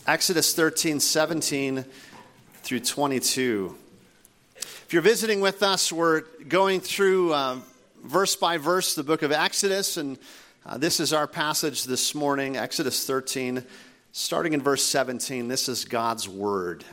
Exodus 13:17 through 22. If you're visiting with us, we're going through verse by verse the book of Exodus, and this is our passage this morning, Exodus 13, starting in verse 17. This is God's word.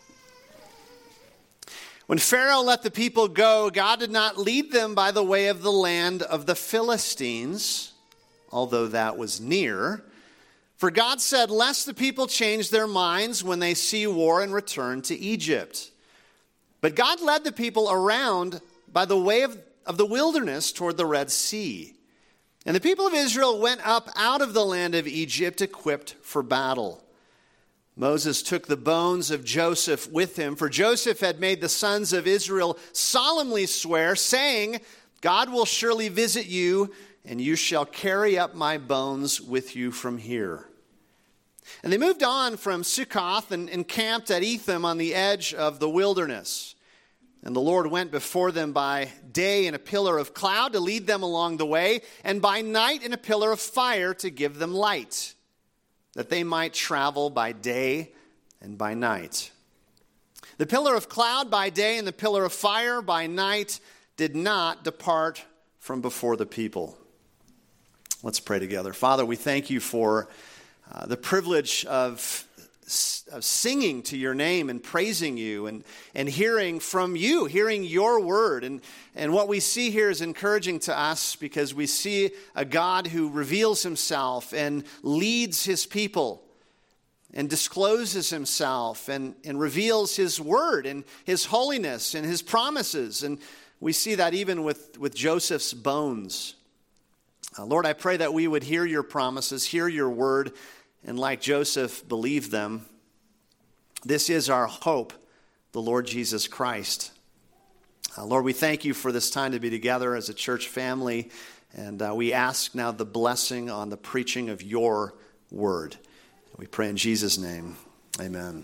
When Pharaoh let the people go, God did not lead them by the way of the land of the Philistines, although that was near. For God said, lest the people change their minds when they see war and return to Egypt. But God led the people around by the way of the wilderness toward the Red Sea. And the people of Israel went up out of the land of Egypt equipped for battle. Moses took the bones of Joseph with him, for Joseph had made the sons of Israel solemnly swear, saying, God will surely visit you, and you shall carry up my bones with you from here. And they moved on from Succoth and encamped at Etham on the edge of the wilderness. And the Lord went before them by day in a pillar of cloud to lead them along the way, and by night in a pillar of fire to give them light, that they might travel by day and by night. The pillar of cloud by day and the pillar of fire by night did not depart from before the people. Let's pray together. Father, we thank you for the privilege of singing to your name and praising you and hearing from you, hearing your word. And what we see here is encouraging to us because we see a God who reveals himself and leads his people and discloses himself and reveals his word and his holiness and his promises. And we see that even with Joseph's bones. Lord, I pray that we would hear your promises, hear your word, and like Joseph, believe them. This is our hope, the Lord Jesus Christ. Lord, we thank you for this time to be together as a church family, and we ask now the blessing on the preaching of your word. We pray in Jesus' name. Amen.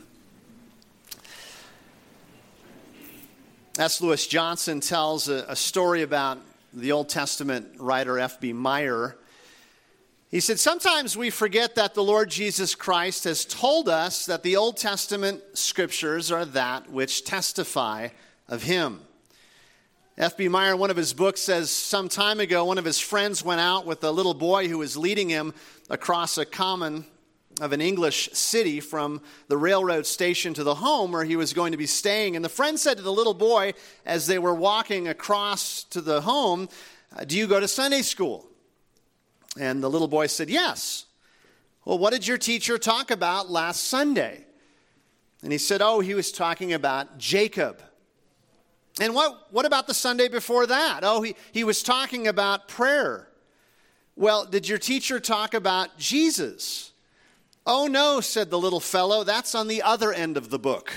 S. Lewis Johnson tells a story about the Old Testament writer F.B. Meyer. He said, sometimes we forget that the Lord Jesus Christ has told us that the Old Testament scriptures are that which testify of him. F.B. Meyer, in one of his books, says some time ago, one of his friends went out with a little boy who was leading him across a common of an English city from the railroad station to the home where he was going to be staying. And the friend said to the little boy as they were walking across to the home, do you go to Sunday school? And the little boy said, yes. Well, what did your teacher talk about last Sunday? And he said, he was talking about Jacob. And what about the Sunday before that? He was talking about prayer. Well, did your teacher talk about Jesus? Oh, no, said the little fellow, that's on the other end of the book.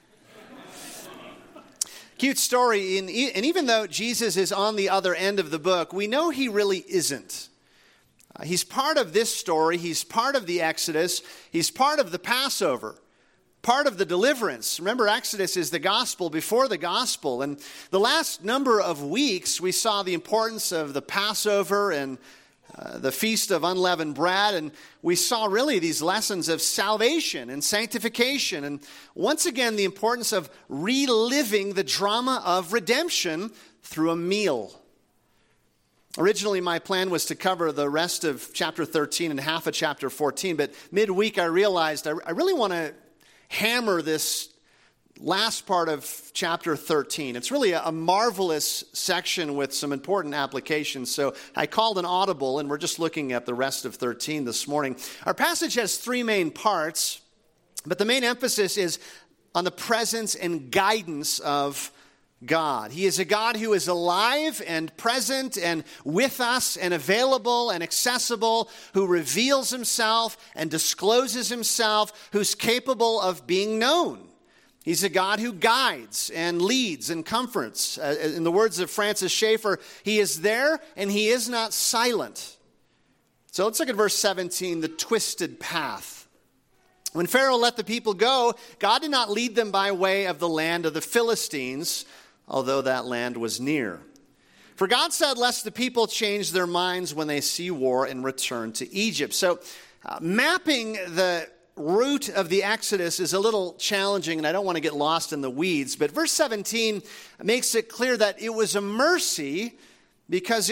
Cute story, and even though Jesus is on the other end of the book, we know he really isn't. He's part of this story, he's part of the Exodus, he's part of the Passover, part of the deliverance. Remember, Exodus is the gospel before the gospel, and the last number of weeks we saw the importance of the Passover and the Feast of Unleavened Bread, and we saw really these lessons of salvation and sanctification, and once again the importance of reliving the drama of redemption through a meal. Originally, my plan was to cover the rest of chapter 13 and half of chapter 14, but midweek I realized I really want to hammer this last part of chapter 13. It's really a marvelous section with some important applications. So I called an audible, and we're just looking at the rest of 13 this morning. Our passage has three main parts, but the main emphasis is on the presence and guidance of God. He is a God who is alive and present and with us and available and accessible, who reveals himself and discloses himself, who's capable of being known. He's a God who guides and leads and comforts. In the words of Francis Schaeffer, he is there and he is not silent. So let's look at verse 17, the twisted path. When Pharaoh let the people go, God did not lead them by way of the land of the Philistines, although that land was near. For God said, lest the people change their minds when they see war and return to Egypt. So mapping the root of the Exodus is a little challenging, and I don't want to get lost in the weeds, but verse 17 makes it clear that it was a mercy because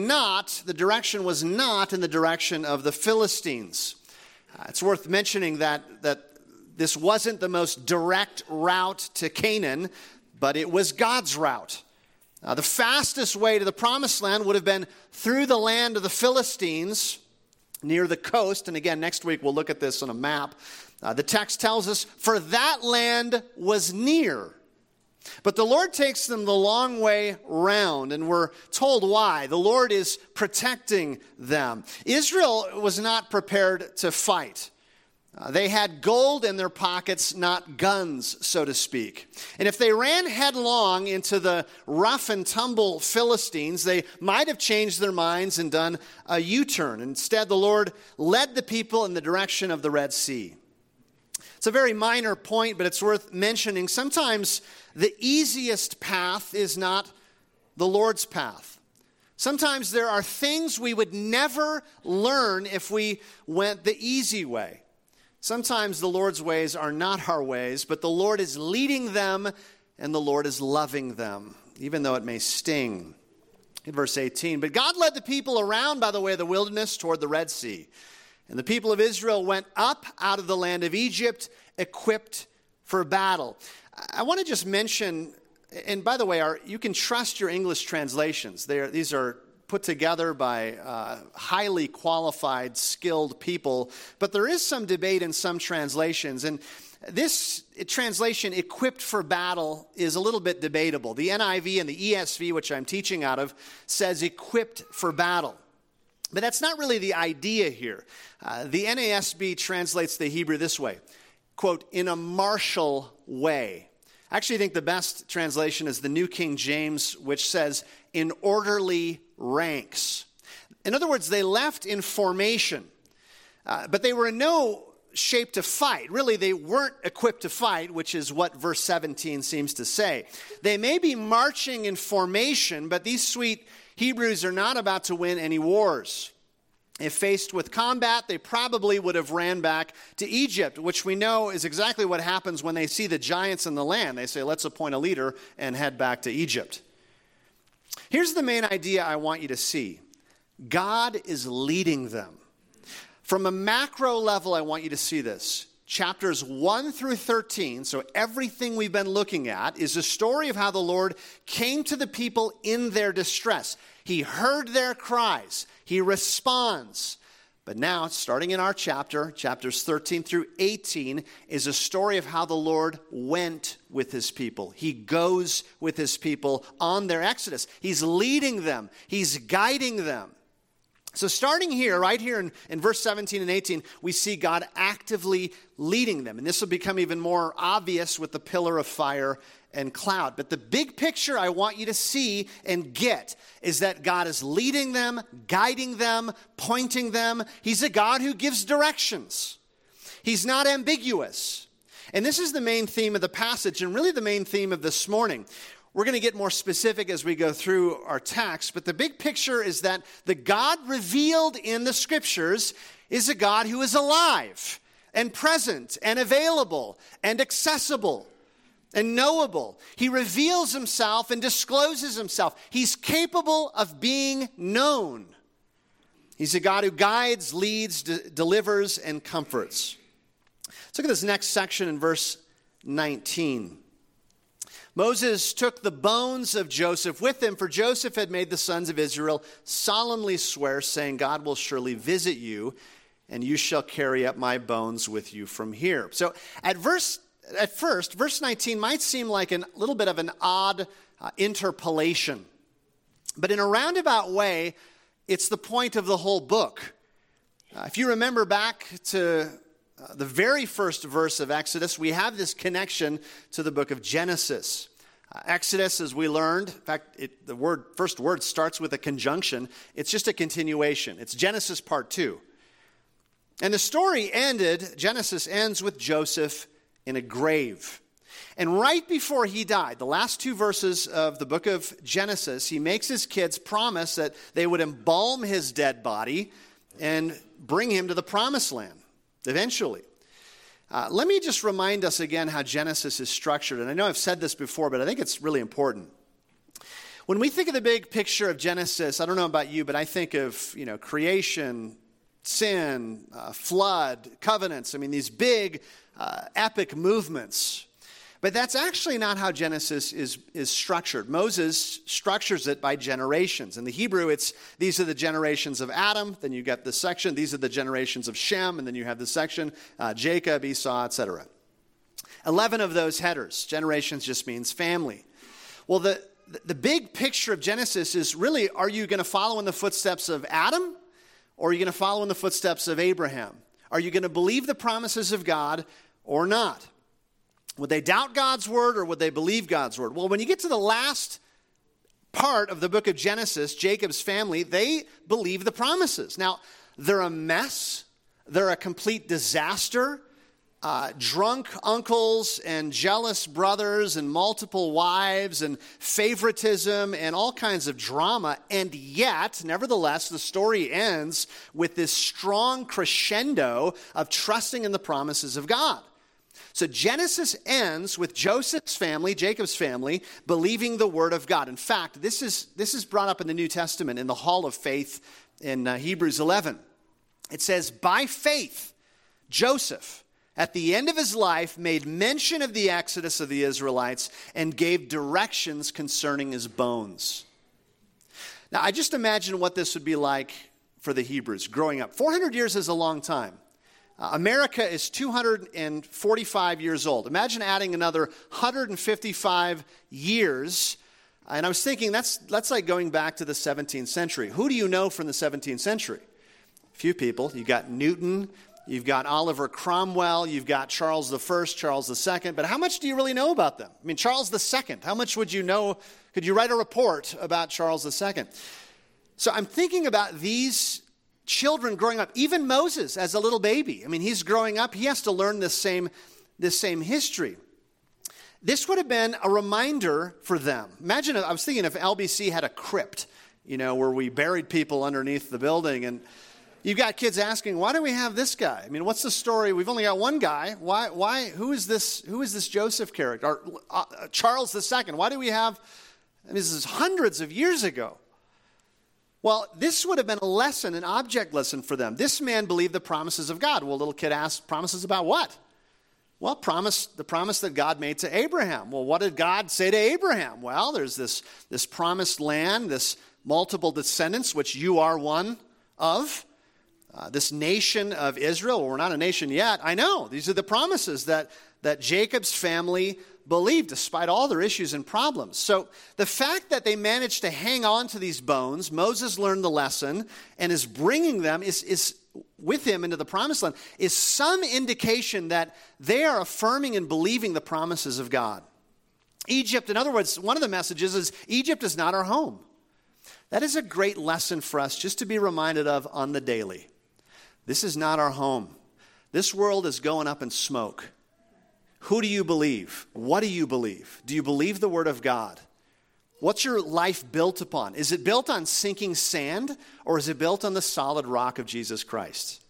the direction was not in the direction of the Philistines. It's worth mentioning that this wasn't the most direct route to Canaan, but it was God's route. The fastest way to the promised land would have been through the land of the Philistines near the coast. And again, next week we'll look at this on a map. The text tells us, for that land was near. But the Lord takes them the long way round, and we're told why. The Lord is protecting them. Israel was not prepared to fight. They had gold in their pockets, not guns, so to speak. And if they ran headlong into the rough and tumble Philistines, they might have changed their minds and done a U-turn. Instead, the Lord led the people in the direction of the Red Sea. It's a very minor point, but it's worth mentioning. Sometimes the easiest path is not the Lord's path. Sometimes there are things we would never learn if we went the easy way. Sometimes the Lord's ways are not our ways, but the Lord is leading them and the Lord is loving them, even though it may sting. In verse 18, but God led the people around by the way of the wilderness toward the Red Sea. And the people of Israel went up out of the land of Egypt, equipped for battle. I want to just mention, and by the way, you can trust your English translations. These are put together by highly qualified, skilled people. But there is some debate in some translations. And this translation, equipped for battle, is a little bit debatable. The NIV and the ESV, which I'm teaching out of, says equipped for battle. But that's not really the idea here. The NASB translates the Hebrew this way, quote, in a martial way. I actually think the best translation is the New King James, which says in orderly ranks. In other words, they left in formation, but they were in no shape to fight. Really, they weren't equipped to fight, which is what verse 17 seems to say. They may be marching in formation, but these sweet Hebrews are not about to win any wars. If faced with combat, they probably would have ran back to Egypt, which we know is exactly what happens when they see the giants in the land. They say, let's appoint a leader and head back to Egypt. Here's the main idea I want you to see. God is leading them. From a macro level, I want you to see this. Chapters 1 through 13, so everything we've been looking at, is a story of how the Lord came to the people in their distress. He heard their cries. He responds. But now, starting in our chapters 13 through 18, is a story of how the Lord went with his people. He goes with his people on their exodus. He's leading them. He's guiding them. So starting here, right here in verse 17 and 18, we see God actively leading them. And this will become even more obvious with the pillar of fire and cloud. But the big picture I want you to see and get is that God is leading them, guiding them, pointing them. He's a God who gives directions. He's not ambiguous. And this is the main theme of the passage and really the main theme of this morning. We're going to get more specific as we go through our text, but the big picture is that the God revealed in the scriptures is a God who is alive and present and available and accessible and knowable. He reveals himself and discloses himself. He's capable of being known. He's a God who guides, leads, delivers, and comforts. Let's look at this next section in verse 19. Moses took the bones of Joseph with him, for Joseph had made the sons of Israel solemnly swear, saying, God will surely visit you, and you shall carry up my bones with you from here. So at first, verse 19 might seem like a little bit of an odd interpolation. But in a roundabout way, it's the point of the whole book. If you remember back to the very first verse of Exodus, we have this connection to the book of Genesis. Exodus, as we learned, in fact, the first word starts with a conjunction. It's just a continuation. It's Genesis part 2. And the story Genesis ends with Joseph in a grave. And right before he died, the last 2 verses of the book of Genesis, he makes his kids promise that they would embalm his dead body and bring him to the promised land. Eventually. Let me just remind us again how Genesis is structured. And I know I've said this before, but I think it's really important. When we think of the big picture of Genesis, I don't know about you, but I think of, creation, sin, flood, covenants. I mean, these big epic movements. But that's actually not how Genesis is structured. Moses structures it by generations. In the Hebrew, these are the generations of Adam, then you get this section. These are the generations of Shem, and then you have this section, Jacob, Esau, etc. 11 of those headers. Generations just means family. Well, the big picture of Genesis is really, are you going to follow in the footsteps of Adam, or are you going to follow in the footsteps of Abraham? Are you going to believe the promises of God or not? Would they doubt God's word or would they believe God's word? Well, when you get to the last part of the book of Genesis, Jacob's family, they believe the promises. Now, they're a mess. They're a complete disaster. Drunk uncles and jealous brothers and multiple wives and favoritism and all kinds of drama. And yet, nevertheless, the story ends with this strong crescendo of trusting in the promises of God. So Genesis ends with Joseph's family, Jacob's family, believing the word of God. In fact, this is brought up in the New Testament in the Hall of Faith in Hebrews 11. It says, by faith, Joseph, at the end of his life, made mention of the exodus of the Israelites and gave directions concerning his bones. Now, I just imagine what this would be like for the Hebrews growing up. 400 years is a long time. America is 245 years old. Imagine adding another 155 years. And I was thinking, that's like going back to the 17th century. Who do you know from the 17th century? A few people. You've got Newton. You've got Oliver Cromwell. You've got Charles I, Charles II. But how much do you really know about them? I mean, Charles II. How much would you know? Could you write a report about Charles II? So I'm thinking about these children growing up, even Moses as a little baby. I mean, he's growing up. He has to learn this same history. This would have been a reminder for them. Imagine, I was thinking if LBC had a crypt, where we buried people underneath the building, and you've got kids asking, why do we have this guy? I mean, what's the story? We've only got one guy. Why? Who is this Joseph character? Or Charles II. Why do we have? I mean, this is hundreds of years ago. Well, this would have been a lesson, an object lesson for them. This man believed the promises of God. Well, a little kid asked, promises about what? Well, the promise that God made to Abraham. Well, what did God say to Abraham? Well, there's this promised land, this multiple descendants, which you are one of. This nation of Israel. Well, we're not a nation yet. I know. These are the promises that Jacob's family believed despite all their issues and problems. So the fact that they managed to hang on to these bones, Moses learned the lesson and is bringing them, is with him into the promised land, is some indication that they are affirming and believing the promises of God. Egypt, in other words, one of the messages is Egypt is not our home. That is a great lesson for us just to be reminded of on the daily. This is not our home. This world is going up in smoke. Who do you believe? What do you believe? Do you believe the word of God? What's your life built upon? Is it built on sinking sand, or is it built on the solid rock of Jesus Christ?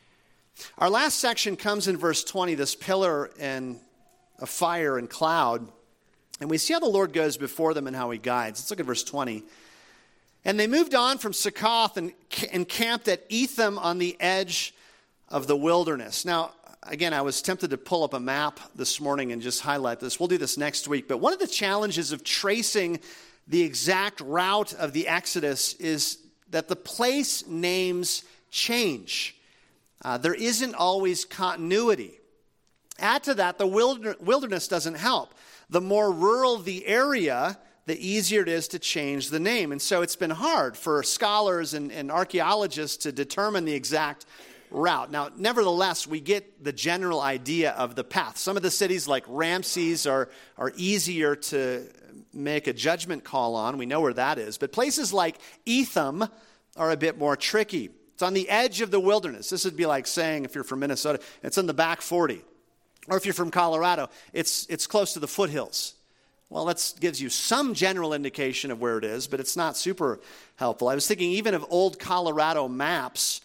Our last section comes in verse 20, this pillar and a fire and cloud. And we see how the Lord goes before them and how he guides. Let's look at verse 20. And they moved on from Succoth and camped at Etham on the edge of the wilderness. Now, again, I was tempted to pull up a map this morning and just highlight this. We'll do this next week. But one of the challenges of tracing the exact route of the Exodus is that the place names change. There isn't always continuity. Add to that, the wilderness doesn't help. The more rural the area, the easier it is to change the name. And so it's been hard for scholars and archaeologists to determine the exact route. Now, nevertheless, we get the general idea of the path. Some of the cities like Ramses are easier to make a judgment call on. We know where that is. But places like Etham are a bit more tricky. It's on the edge of the wilderness. This would be like saying, if you're from Minnesota, it's in the back 40. Or if you're from Colorado, it's close to the foothills. Well, that gives you some general indication of where it is, but it's not super helpful. I was thinking even of old Colorado maps.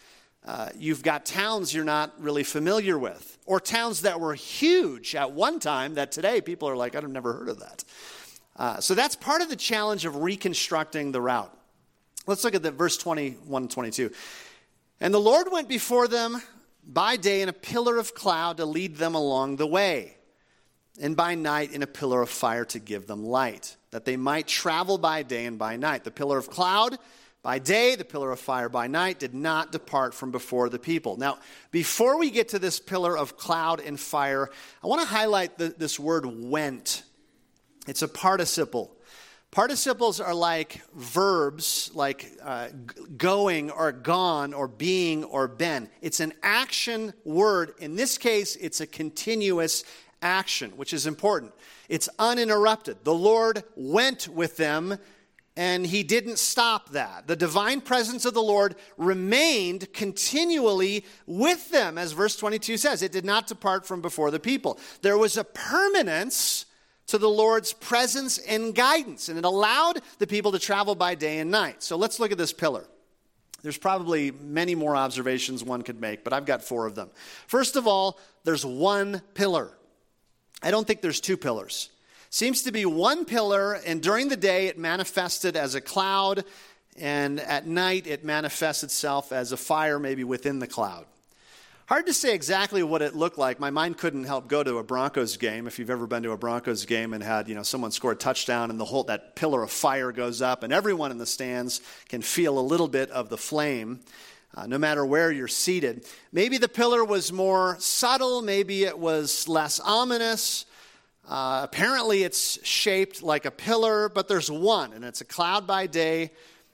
You've got towns you're not really familiar with, or towns that were huge at one time that today people are like, I've never heard of that. So that's part of the challenge of reconstructing the route. Let's look at the verse 21 and 22. And the Lord went before them by day in a pillar of cloud to lead them along the way, and by night in a pillar of fire to give them light, that they might travel by day and by night. The pillar of cloud by day, the pillar of fire by night, did not depart from before the people. Now, before we get to this pillar of cloud and fire, I want to highlight this word went. It's a participle. Participles are like verbs, like going or gone or being or been. It's an action word. In this case, it's a continuous action, which is important. It's uninterrupted. The Lord went with them, and he didn't stop that. The divine presence of the Lord remained continually with them, as verse 22 says. It did not depart from before the people. There was a permanence to the Lord's presence and guidance, and it allowed the people to travel by day and night. So let's look at this pillar. There's probably many more observations one could make, but I've got 4 of them. First of all, there's one pillar. I don't think there's 2 pillars. Seems to be one pillar, and during the day it manifested as a cloud, and at night it manifests itself as a fire, maybe within the cloud. Hard to say exactly what it looked like. My mind couldn't help go to a Broncos game. If you've ever been to a Broncos game and had, someone score a touchdown and that pillar of fire goes up and everyone in the stands can feel a little bit of the flame, no matter where you're seated. Maybe the pillar was more subtle. Maybe it was less ominous. Apparently it's shaped like a pillar, but there's one, and it's a cloud by day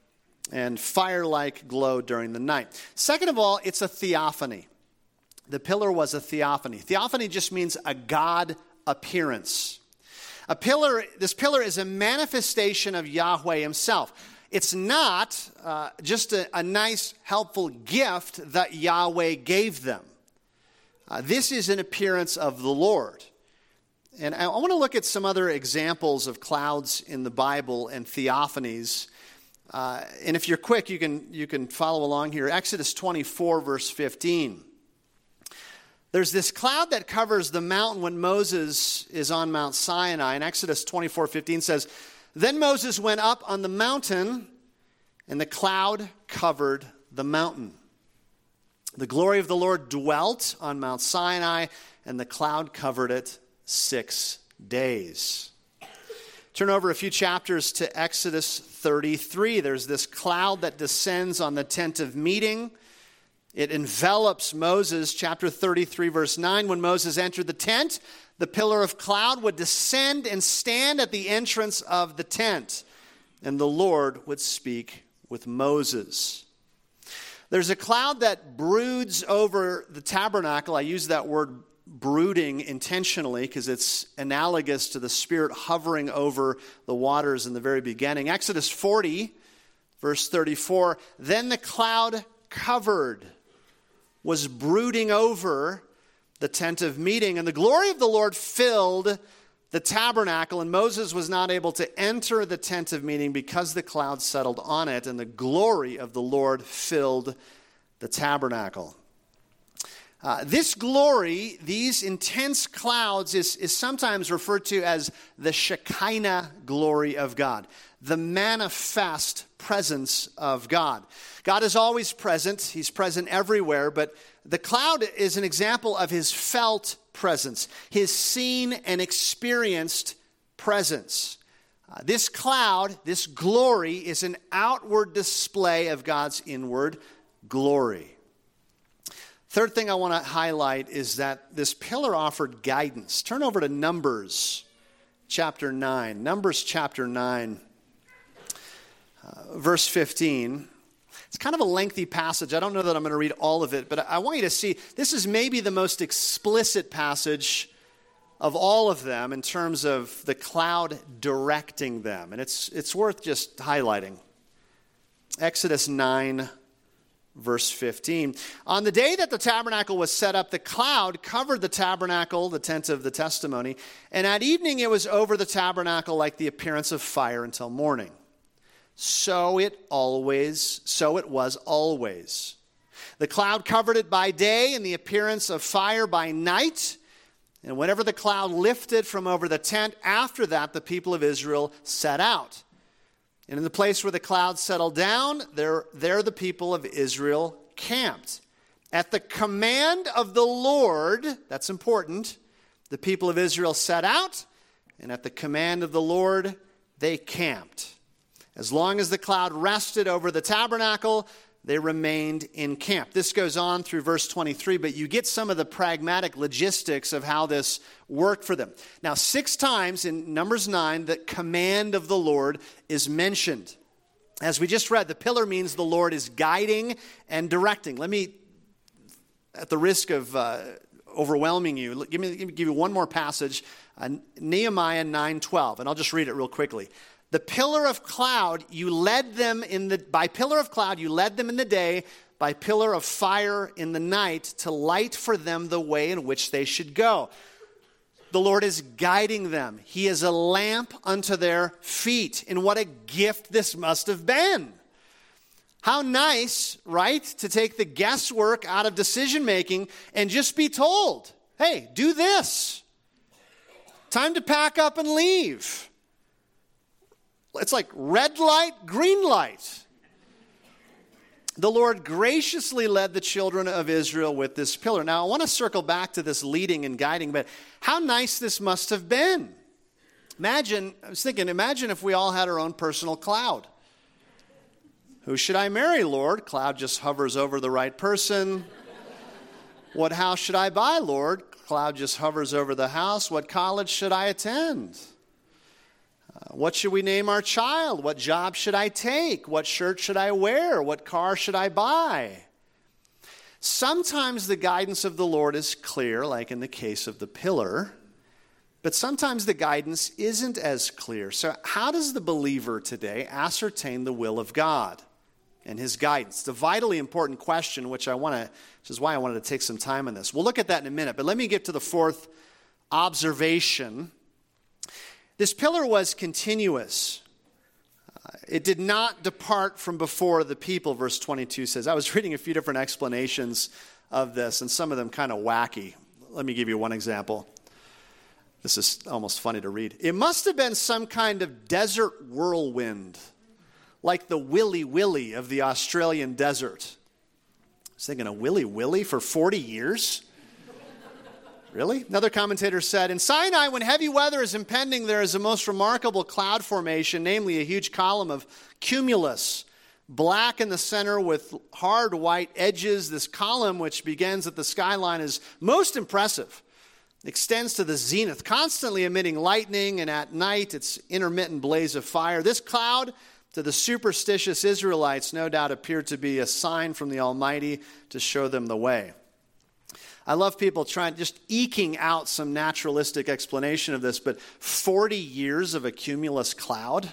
and fire-like glow during the night. Second of all, it's a theophany. The pillar was a theophany. Theophany just means a God appearance. This pillar is a manifestation of Yahweh himself. It's not just a nice, helpful gift that Yahweh gave them. This is an appearance of the Lord. And I want to look at some other examples of clouds in the Bible and theophanies. And if you're quick, you can follow along here. Exodus 24, verse 15. There's this cloud that covers the mountain when Moses is on Mount Sinai. And Exodus 24:15 says, Then Moses went up on the mountain, and the cloud covered the mountain. The glory of the Lord dwelt on Mount Sinai, and the cloud covered it 6 days. Turn over a few chapters to Exodus 33. There's this cloud that descends on the tent of meeting. It envelops Moses, chapter 33, verse 9. When Moses entered the tent, the pillar of cloud would descend and stand at the entrance of the tent, and the Lord would speak with Moses. There's a cloud that broods over the tabernacle. I use that word brooding intentionally because it's analogous to the Spirit hovering over the waters in the very beginning. Exodus 40, verse 34, Then the cloud covered, was brooding over the tent of meeting, and the glory of the Lord filled the tabernacle, and Moses was not able to enter the tent of meeting because the cloud settled on it, and the glory of the Lord filled the tabernacle. This glory, these intense clouds, is sometimes referred to as the Shekinah glory of God, the manifest presence of God. God is always present. He's present everywhere, but the cloud is an example of his felt presence, his seen and experienced presence. This cloud, this glory, is an outward display of God's inward glory. Third thing I want to highlight is that this pillar offered guidance. Turn over to Numbers chapter 9. Numbers chapter 9, verse 15. It's kind of a lengthy passage. I don't know that I'm going to read all of it, but I want you to see this is maybe the most explicit passage of all of them in terms of the cloud directing them. And it's worth just highlighting. Exodus 9, verse 15. On the day that the tabernacle was set up, the cloud covered the tabernacle, the tent of the testimony, and at evening it was over the tabernacle like the appearance of fire until morning. So it was always. The cloud covered it by day, and the appearance of fire by night. And whenever the cloud lifted from over the tent, after that the people of Israel set out. And in the place where the cloud settled down, there the people of Israel camped. At the command of the Lord, that's important, the people of Israel set out, and at the command of the Lord, they camped. As long as the cloud rested over the tabernacle, they remained in camp. This goes on through verse 23, but you get some of the pragmatic logistics of how this worked for them. Now, 6 times in Numbers 9, the command of the Lord is mentioned. As we just read, the pillar means the Lord is guiding and directing. Let me, at the risk of overwhelming you, let me give you one more passage, Nehemiah 9:12, and I'll just read it real quickly. The pillar of cloud, you led them by pillar of cloud, you led them in the day, by pillar of fire in the night, to light for them the way in which they should go. The Lord is guiding them. He is a lamp unto their feet. And what a gift this must have been. How nice, right, to take the guesswork out of decision making and just be told, hey, do this. Time to pack up and leave. It's like red light, green light. The Lord graciously led the children of Israel with this pillar. Now, I want to circle back to this leading and guiding, but how nice this must have been. Imagine if we all had our own personal cloud. Who should I marry, Lord? Cloud just hovers over the right person. What house should I buy, Lord? Cloud just hovers over the house. What college should I attend? What should we name our child? What job should I take? What shirt should I wear? What car should I buy? Sometimes the guidance of the Lord is clear, like in the case of the pillar, but sometimes the guidance isn't as clear. So how does the believer today ascertain the will of God and his guidance? It's a vitally important question, which is why I wanted to take some time on this. We'll look at that in a minute, but let me get to the 4th observation. This pillar was continuous. It did not depart from before the people, verse 22 says. I was reading a few different explanations of this, and some of them kind of wacky. Let me give you one example. This is almost funny to read. It must have been some kind of desert whirlwind, like the Willy Willy of the Australian desert. I was thinking, a Willy Willy for 40 years? Really? Another commentator said, in Sinai, when heavy weather is impending, there is a most remarkable cloud formation, namely a huge column of cumulus, black in the center with hard white edges. This column, which begins at the skyline, is most impressive. It extends to the zenith, constantly emitting lightning, and at night, its intermittent blaze of fire. This cloud, to the superstitious Israelites, no doubt appeared to be a sign from the Almighty to show them the way. I love people just eking out some naturalistic explanation of this, but 40 years of a cumulus cloud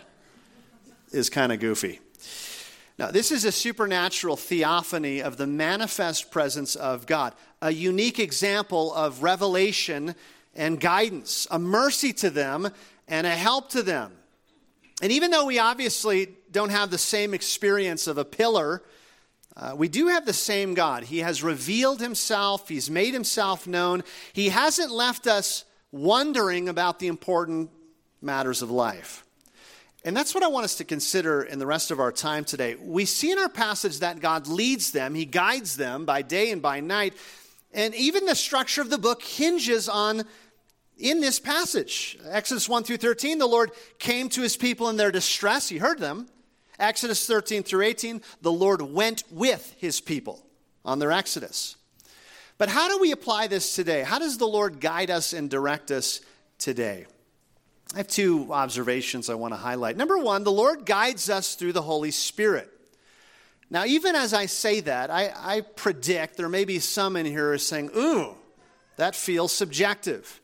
is kind of goofy. Now, this is a supernatural theophany of the manifest presence of God, a unique example of revelation and guidance, a mercy to them and a help to them. And even though we obviously don't have the same experience of a pillar, we do have the same God. He has revealed himself. He's made himself known. He hasn't left us wondering about the important matters of life. And that's what I want us to consider in the rest of our time today. We see in our passage that God leads them. He guides them by day and by night. And even the structure of the book hinges on in this passage. Exodus 1 through 13, the Lord came to his people in their distress. He heard them. Exodus 13 through 18, the Lord went with his people on their exodus. But how do we apply this today? How does the Lord guide us and direct us today? I have 2 observations I want to highlight. Number 1, the Lord guides us through the Holy Spirit. Now, even as I say that, I predict there may be some in here who are saying, ooh, that feels subjective.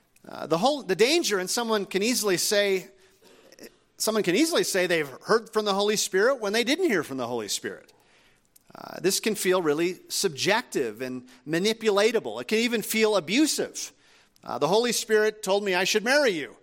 The danger, and someone can easily say they've heard from the Holy Spirit when they didn't hear from the Holy Spirit. This can feel really subjective and manipulatable. It can even feel abusive. The Holy Spirit told me I should marry you.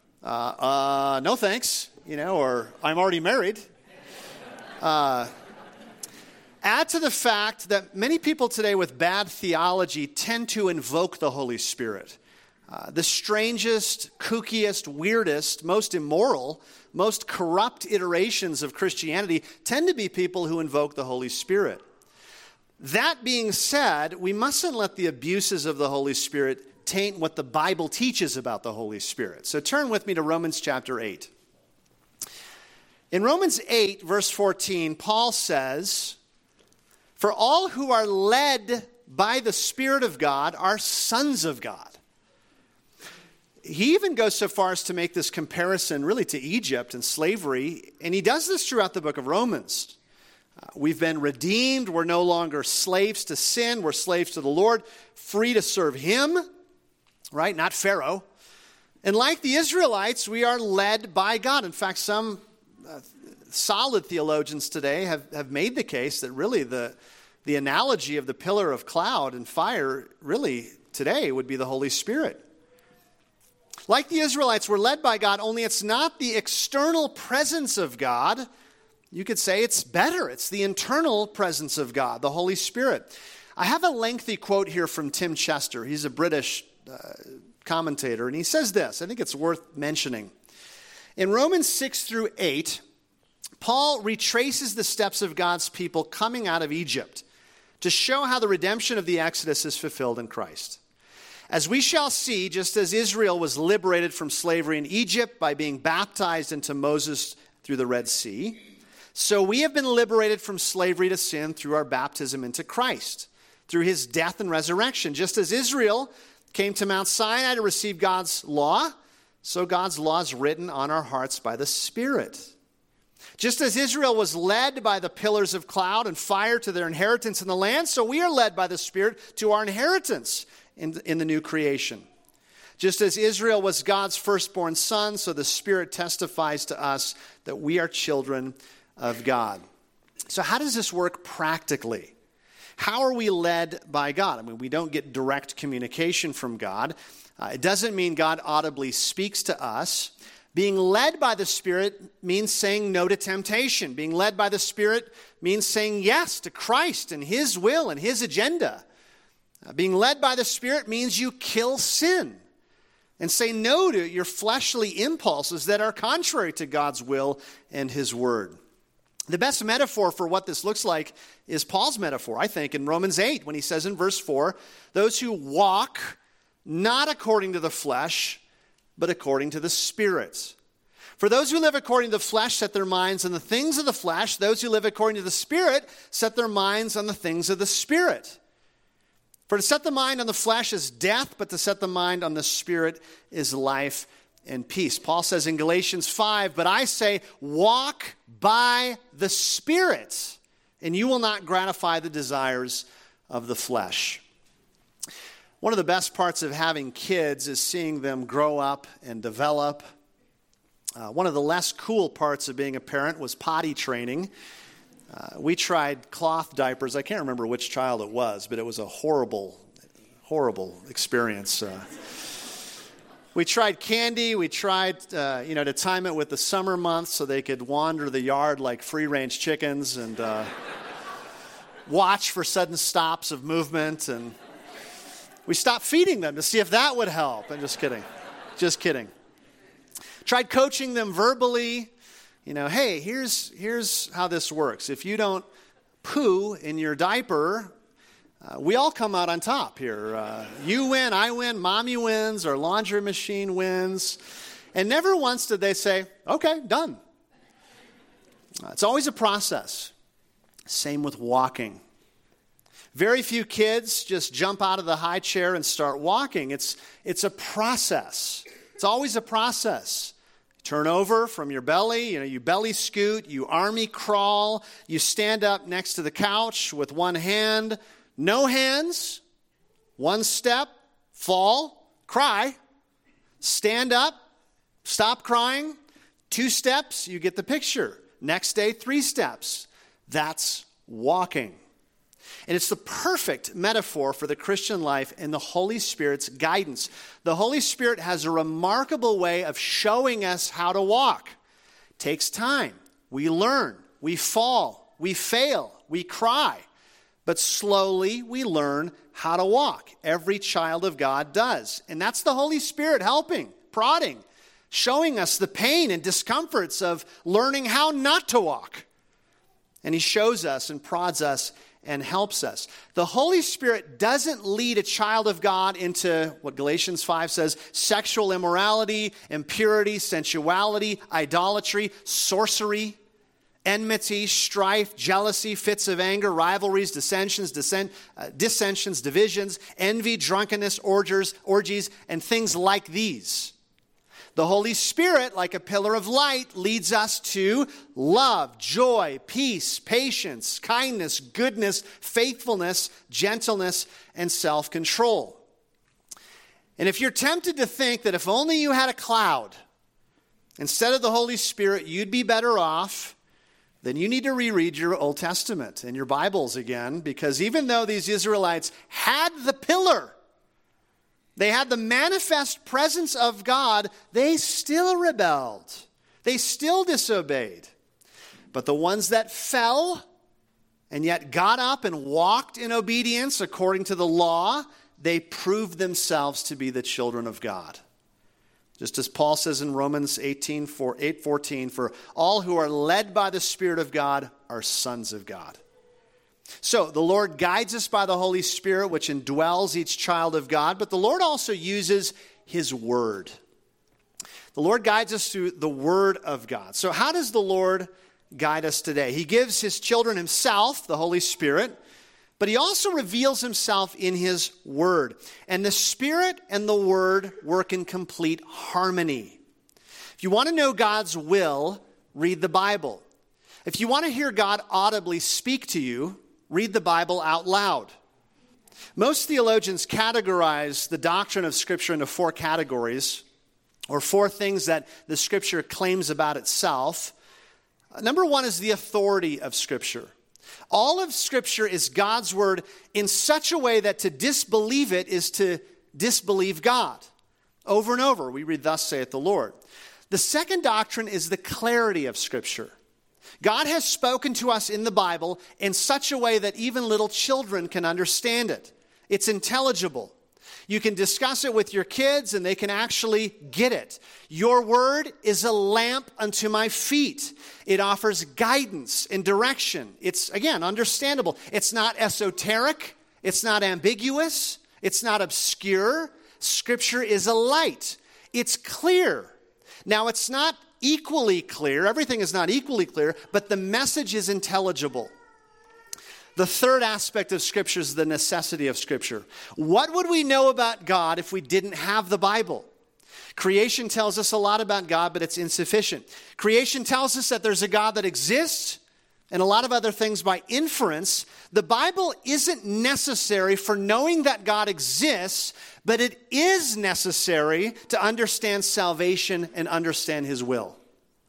No thanks, or I'm already married. Add to the fact that many people today with bad theology tend to invoke the Holy Spirit. The strangest, kookiest, weirdest, most immoral, most corrupt iterations of Christianity tend to be people who invoke the Holy Spirit. That being said, we mustn't let the abuses of the Holy Spirit taint what the Bible teaches about the Holy Spirit. So turn with me to Romans chapter 8. In Romans 8, verse 14, Paul says, "For all who are led by the Spirit of God are sons of God." He even goes so far as to make this comparison really to Egypt and slavery, and he does this throughout the book of Romans. We've been redeemed. We're no longer slaves to sin. We're slaves to the Lord, free to serve him, right? Not Pharaoh. And like the Israelites, we are led by God. In fact, some solid theologians today have made the case that really the analogy of the pillar of cloud and fire really today would be the Holy Spirit. Like the Israelites, we're led by God, only it's not the external presence of God. You could say it's better. It's the internal presence of God, the Holy Spirit. I have a lengthy quote here from Tim Chester. He's a British commentator, and he says this. I think it's worth mentioning. In Romans 6 through 8, Paul retraces the steps of God's people coming out of Egypt to show how the redemption of the Exodus is fulfilled in Christ. As we shall see, just as Israel was liberated from slavery in Egypt by being baptized into Moses through the Red Sea, so we have been liberated from slavery to sin through our baptism into Christ, through his death and resurrection. Just as Israel came to Mount Sinai to receive God's law, so God's law is written on our hearts by the Spirit. Just as Israel was led by the pillars of cloud and fire to their inheritance in the land, so we are led by the Spirit to our inheritance in the new creation. Just as Israel was God's firstborn son, so the Spirit testifies to us that we are children of God. So how does this work practically? How are we led by God? I mean, we don't get direct communication from God. It doesn't mean God audibly speaks to us. Being led by the Spirit means saying no to temptation. Being led by the Spirit means saying yes to Christ and his will and his agenda. Being led by the Spirit means you kill sin and say no to your fleshly impulses that are contrary to God's will and his word. The best metaphor for what this looks like is Paul's metaphor, I think, in Romans 8, when he says in verse 4, "Those who walk not according to the flesh, but according to the Spirit. For those who live according to the flesh set their minds on the things of the flesh. Those who live according to the Spirit set their minds on the things of the Spirit. For to set the mind on the flesh is death, but to set the mind on the Spirit is life and peace." Paul says in Galatians 5, "But I say, walk by the Spirit, and you will not gratify the desires of the flesh." One of the best parts of having kids is seeing them grow up and develop. One of the less cool parts of being a parent was potty training. We tried cloth diapers. I can't remember which child it was, but it was a horrible, horrible experience. We tried candy. We tried, to time it with the summer months so they could wander the yard like free-range chickens and watch for sudden stops of movement. And we stopped feeding them to see if that would help. I'm just kidding. Just kidding. Tried coaching them verbally. Hey, here's how this works. If you don't poo in your diaper, we all come out on top here. You win, I win, mommy wins, our laundry machine wins. And never once did they say, "Okay, done." It's always a process. Same with walking. Very few kids just jump out of the high chair and start walking. It's a process. It's always a process. Turn over from your belly, you belly scoot, you army crawl, you stand up next to the couch with one hand, no hands, one step, fall, cry, stand up, stop crying, 2 steps, you get the picture. Next day, 3 steps. That's walking. And it's the perfect metaphor for the Christian life and the Holy Spirit's guidance. The Holy Spirit has a remarkable way of showing us how to walk. It takes time. We learn. We fall. We fail. We cry. But slowly we learn how to walk. Every child of God does. And that's the Holy Spirit helping, prodding, showing us the pain and discomforts of learning how not to walk. And he shows us and prods us and helps us. The Holy Spirit doesn't lead a child of God into what Galatians 5 says, sexual immorality, impurity, sensuality, idolatry, sorcery, enmity, strife, jealousy, fits of anger, rivalries, dissensions, divisions, envy, drunkenness, orgies, and things like these. The Holy Spirit, like a pillar of light, leads us to love, joy, peace, patience, kindness, goodness, faithfulness, gentleness, and self-control. And if you're tempted to think that if only you had a cloud instead of the Holy Spirit, you'd be better off, then you need to reread your Old Testament and your Bibles again, because even though these Israelites had the pillar, they had the manifest presence of God, they still rebelled. They still disobeyed. But the ones that fell and yet got up and walked in obedience according to the law, they proved themselves to be the children of God. Just as Paul says in Romans 8:14, for all who are led by the Spirit of God are sons of God. So the Lord guides us by the Holy Spirit, which indwells each child of God, but the Lord also uses his word. The Lord guides us through the word of God. So how does the Lord guide us today? He gives his children himself, the Holy Spirit, but he also reveals himself in his word. And the Spirit and the word work in complete harmony. If you want to know God's will, read the Bible. If you want to hear God audibly speak to you, read the Bible out loud. Most theologians categorize the doctrine of Scripture into four categories, or four things that the Scripture claims about itself. Number one is the authority of Scripture. All of Scripture is God's word in such a way that to disbelieve it is to disbelieve God. Over and over, we read, "Thus saith the Lord." The second doctrine is the clarity of Scripture. God has spoken to us in the Bible in such a way that even little children can understand it. It's intelligible. You can discuss it with your kids and they can actually get it. Your word is a lamp unto my feet. It offers guidance and direction. It's, again, understandable. It's not esoteric. It's not ambiguous. It's not obscure. Scripture is a light. It's clear. Now, it's not equally clear. Everything is not equally clear, but the message is intelligible. The third aspect of Scripture is the necessity of Scripture. What would we know about God if we didn't have the Bible? Creation tells us a lot about God, but it's insufficient. Creation tells us that there's a God that exists, and a lot of other things by inference. The Bible isn't necessary for knowing that God exists, but it is necessary to understand salvation and understand his will.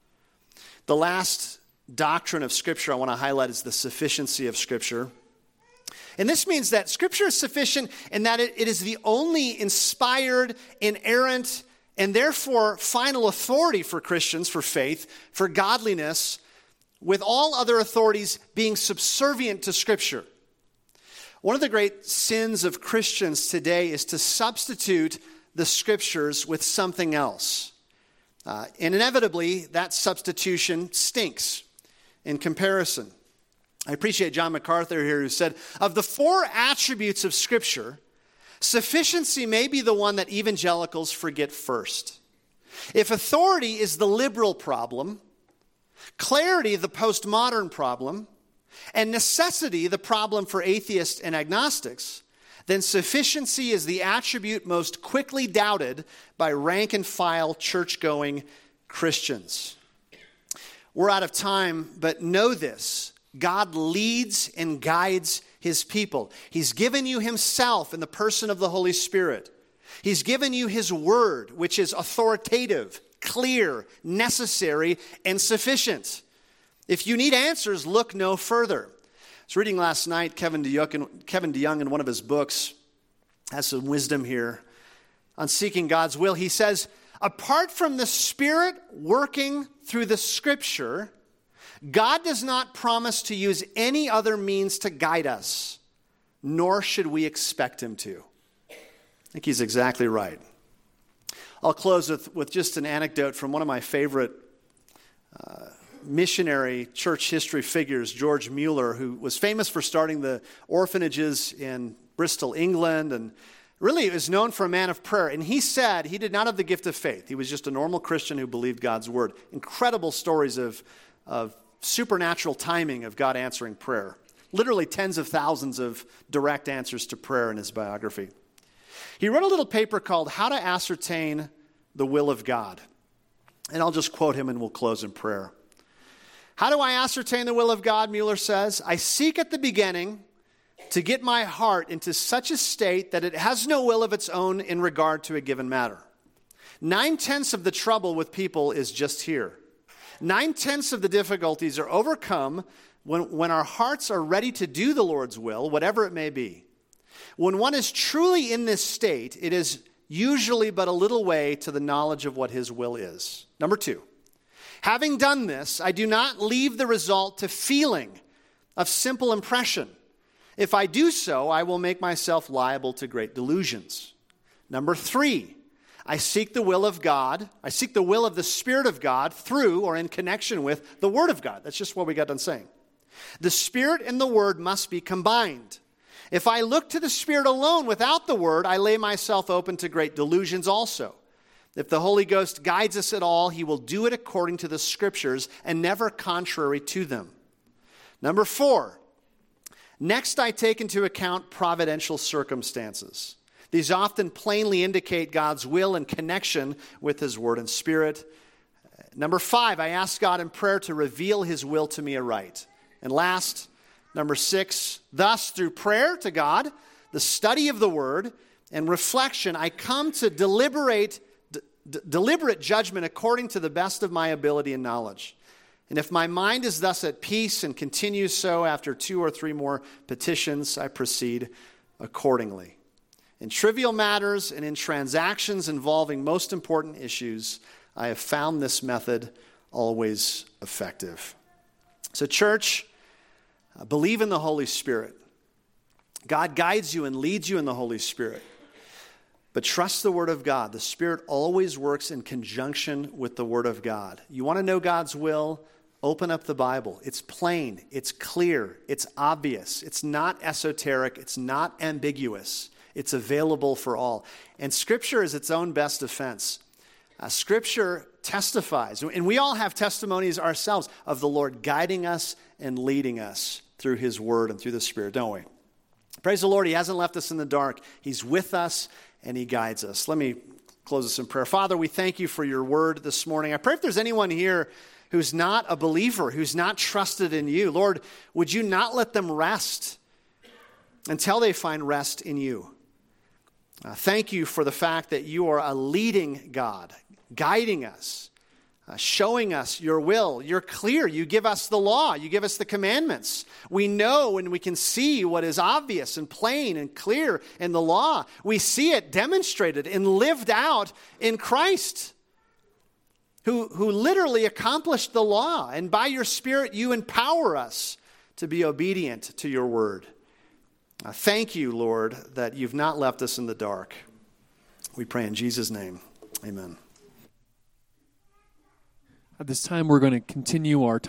The last doctrine of Scripture I want to highlight is the sufficiency of Scripture. And this means that Scripture is sufficient in that it is the only inspired, inerrant, and therefore final authority for Christians, for faith, for godliness, with all other authorities being subservient to Scripture. One of the great sins of Christians today is to substitute the Scriptures with something else. And inevitably, that substitution stinks in comparison. I appreciate John MacArthur here, who said, of the four attributes of Scripture, sufficiency may be the one that evangelicals forget first. If authority is the liberal problem, clarity the postmodern problem, and necessity the problem for atheists and agnostics, then sufficiency is the attribute most quickly doubted by rank-and-file church-going Christians. We're out of time, but know this. God leads and guides his people. He's given you himself in the person of the Holy Spirit. He's given you his word, which is authoritative, clear, necessary, and sufficient. If you need answers, look no further. I was reading last night, Kevin DeYoung in one of his books has some wisdom here on seeking God's will. He says, apart from the Spirit working through the Scripture, God does not promise to use any other means to guide us, nor should we expect him to. I think he's exactly right. I'll close with just an anecdote from one of my favorite missionary church history figures, George Mueller, who was famous for starting the orphanages in Bristol, England, and really is known for a man of prayer. And he said he did not have the gift of faith. He was just a normal Christian who believed God's word. Incredible stories of supernatural timing of God answering prayer. Literally tens of thousands of direct answers to prayer in his biography. He wrote a little paper called How to Ascertain the Will of God. And I'll just quote him and we'll close in prayer. How do I ascertain the will of God, Mueller says? I seek at the beginning to get my heart into such a state that it has no will of its own in regard to a given matter. 9/10 of the trouble with people is just here. 9/10 of the difficulties are overcome when our hearts are ready to do the Lord's will, whatever it may be. When one is truly in this state, it is usually but a little way to the knowledge of what his will is. Number 2, having done this, I do not leave the result to feeling of simple impression. If I do so, I will make myself liable to great delusions. Number 3, I seek the will of God. I seek the will of the Spirit of God through or in connection with the Word of God. That's just what we got done saying. The Spirit and the Word must be combined. If I look to the Spirit alone without the Word, I lay myself open to great delusions also. If the Holy Ghost guides us at all, he will do it according to the Scriptures and never contrary to them. Number 4, next I take into account providential circumstances. These often plainly indicate God's will in connection with his Word and Spirit. Number 5, I ask God in prayer to reveal his will to me aright. And last, number 6, thus through prayer to God, the study of the Word, and reflection, I come to deliberate judgment according to the best of my ability and knowledge. And if my mind is thus at peace and continues so after 2 or 3 more petitions, I proceed accordingly. In trivial matters and in transactions involving most important issues, I have found this method always effective. So church, believe in the Holy Spirit. God guides you and leads you in the Holy Spirit. But trust the Word of God. The Spirit always works in conjunction with the Word of God. You want to know God's will? Open up the Bible. It's plain, it's clear, it's obvious. It's not esoteric, it's not ambiguous. It's available for all. And Scripture is its own best defense. Scripture testifies, and we all have testimonies ourselves of the Lord guiding us and leading us through his Word and through the Spirit, don't we? Praise the Lord, he hasn't left us in the dark. He's with us and he guides us. Let me close this in prayer. Father, we thank you for your Word this morning. I pray if there's anyone here who's not a believer, who's not trusted in you, Lord, would you not let them rest until they find rest in you? Thank you for the fact that you are a leading God, guiding us, showing us your will. You're clear. You give us the law. You give us the commandments. We know and we can see what is obvious and plain and clear in the law. We see it demonstrated and lived out in Christ, who literally accomplished the law. And by your Spirit, you empower us to be obedient to your word. Thank you, Lord, that you've not left us in the dark. We pray in Jesus' name. Amen. At this time, we're going to continue our time.